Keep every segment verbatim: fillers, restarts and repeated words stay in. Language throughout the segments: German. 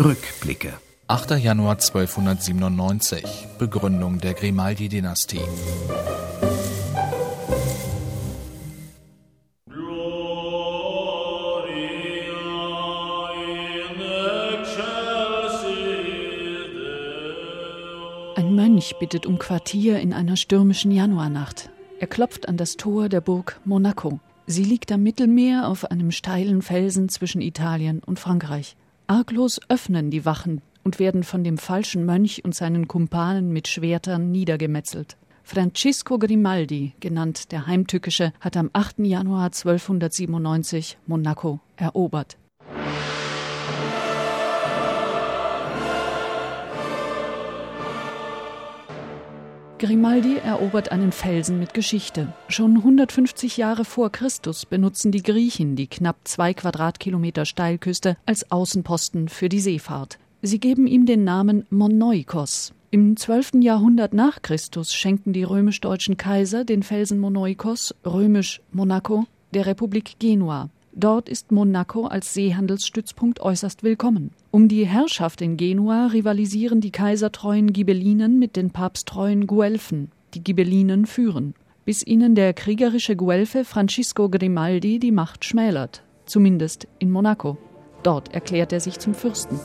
Rückblicke. achter Januar zwölfhundertsiebenundneunzig, Begründung der Grimaldi-Dynastie. Ein Mönch bittet um Quartier in einer stürmischen Januarnacht. Er klopft an das Tor der Burg Monaco. Sie liegt am Mittelmeer auf einem steilen Felsen zwischen Italien und Frankreich. Arglos öffnen die Wachen und werden von dem falschen Mönch und seinen Kumpanen mit Schwertern niedergemetzelt. Francisco Grimaldi, genannt der Heimtückische, hat am achten Januar zwölfhundertsiebenundneunzig Monaco erobert. Grimaldi erobert einen Felsen mit Geschichte. Schon hundertfünfzig Jahre vor Christus benutzen die Griechen die knapp zwei Quadratkilometer Steilküste als Außenposten für die Seefahrt. Sie geben ihm den Namen Monoikos. Im zwölften Jahrhundert nach Christus schenken die römisch-deutschen Kaiser den Felsen Monoikos, römisch Monaco, der Republik Genua. Dort ist Monaco als Seehandelsstützpunkt äußerst willkommen. Um die Herrschaft in Genua rivalisieren die kaisertreuen Ghibellinen mit den papsttreuen Guelfen. Die Ghibellinen führen, bis ihnen der kriegerische Guelfe Francisco Grimaldi die Macht schmälert. Zumindest in Monaco. Dort erklärt er sich zum Fürsten.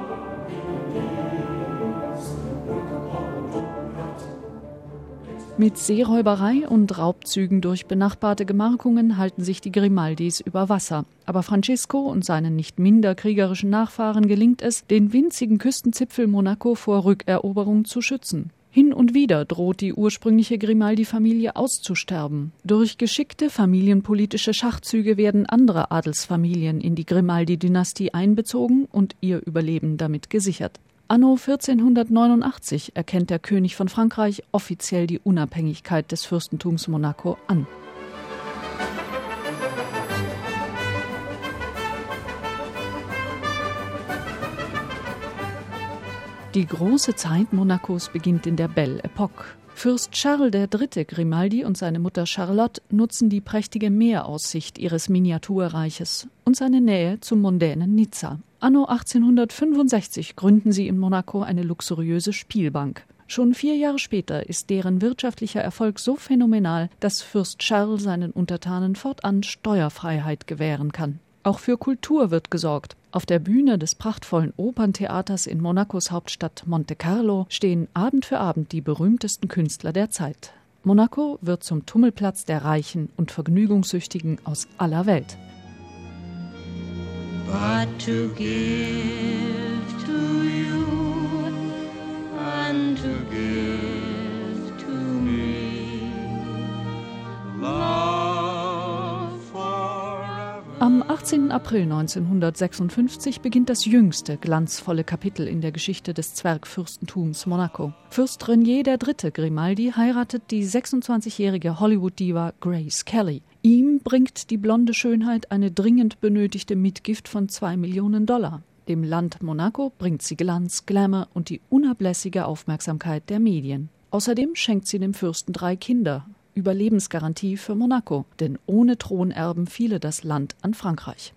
Mit Seeräuberei und Raubzügen durch benachbarte Gemarkungen halten sich die Grimaldis über Wasser. Aber Francisco und seinen nicht minder kriegerischen Nachfahren gelingt es, den winzigen Küstenzipfel Monaco vor Rückeroberung zu schützen. Hin und wieder droht die ursprüngliche Grimaldi-Familie auszusterben. Durch geschickte familienpolitische Schachzüge werden andere Adelsfamilien in die Grimaldi-Dynastie einbezogen und ihr Überleben damit gesichert. Anno vierzehnhundertneunundachtzig erkennt der König von Frankreich offiziell die Unabhängigkeit des Fürstentums Monaco an. Die große Zeit Monacos beginnt in der Belle Époque. Fürst Charles der Dritte Grimaldi und seine Mutter Charlotte nutzen die prächtige Meeraussicht ihres Miniaturreiches und seine Nähe zum mondänen Nizza. Anno achtzehnhundertfünfundsechzig gründen sie in Monaco eine luxuriöse Spielbank. Schon vier Jahre später ist deren wirtschaftlicher Erfolg so phänomenal, dass Fürst Charles seinen Untertanen fortan Steuerfreiheit gewähren kann. Auch für Kultur wird gesorgt. Auf der Bühne des prachtvollen Operntheaters in Monacos Hauptstadt Monte Carlo stehen Abend für Abend die berühmtesten Künstler der Zeit. Monaco wird zum Tummelplatz der Reichen und Vergnügungssüchtigen aus aller Welt. But to give to you and to give to me love forever. Am achtzehnten April neunzehnhundertsechsundfünfzig beginnt das jüngste glanzvolle Kapitel in der Geschichte des Zwergfürstentums Monaco. Fürst René der Dritte Grimaldi heiratet die sechsundzwanzigjährige Hollywood-Diva Grace Kelly. Ihm bringt die blonde Schönheit eine dringend benötigte Mitgift von zwei Millionen Dollar. Dem Land Monaco bringt sie Glanz, Glamour und die unablässige Aufmerksamkeit der Medien. Außerdem schenkt sie dem Fürsten drei Kinder. Überlebensgarantie für Monaco, denn ohne Thronerben fiele das Land an Frankreich.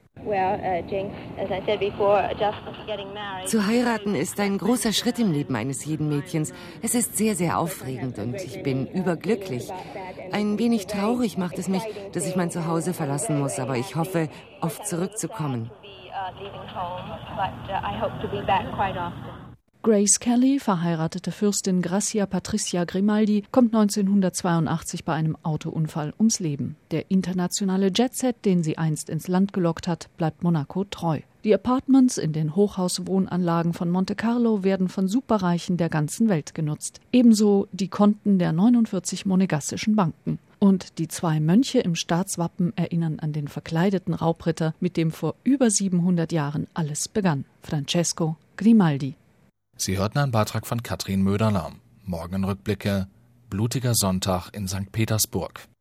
Zu heiraten ist ein großer Schritt im Leben eines jeden Mädchens. Es ist sehr, sehr aufregend und ich bin überglücklich. Ein wenig traurig macht es mich, dass ich mein Zuhause verlassen muss, aber ich hoffe, oft zurückzukommen. Grace Kelly, verheiratete Fürstin Grazia Patricia Grimaldi, kommt neunzehnhundertzweiundachtzig bei einem Autounfall ums Leben. Der internationale Jetset, den sie einst ins Land gelockt hat, bleibt Monaco treu. Die Apartments in den Hochhauswohnanlagen von Monte Carlo werden von Superreichen der ganzen Welt genutzt. Ebenso die Konten der neunundvierzig monegassischen Banken. Und die zwei Mönche im Staatswappen erinnern an den verkleideten Raubritter, mit dem vor über siebenhundert Jahren alles begann. Francesco Grimaldi. Sie hörten einen Beitrag von Katrin Möderler. Morgen Rückblicke: Blutiger Sonntag in Sankt Petersburg.